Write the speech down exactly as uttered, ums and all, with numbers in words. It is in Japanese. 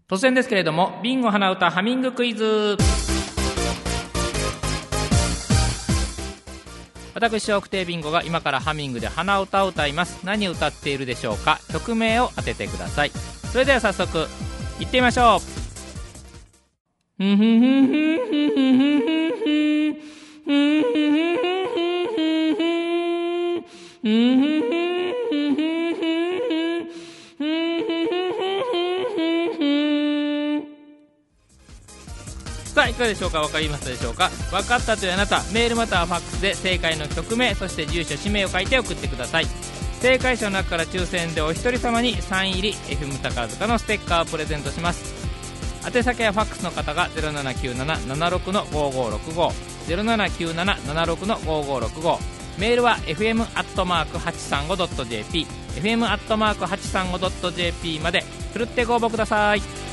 突然ですけれども、ビンゴ鼻歌ハミングクイズ。私笑福亭ビンゴが今からハミングで鼻歌を歌います。何を歌っているでしょうか。曲名を当ててください。それでは早速行ってみましょう。さあいかがでしょうか。分かりましたでしょうか。分かったというあなた、メールまたはファックスで正解の曲名、そして住所氏名を書いて送ってください。正解者の中から抽選でお一人様にサイン入り エフエム 宝塚のステッカーをプレゼントします。宛先はファックスの方が ゼロななきゅうななななろくのごごろくご ゼロななきゅうななななろくのごごろくご、メールは エフエム アットマーク はちさんご ドット ジェーピー エフエム アットマーク はちさんご ドット ジェーピー までふるってご応募ください。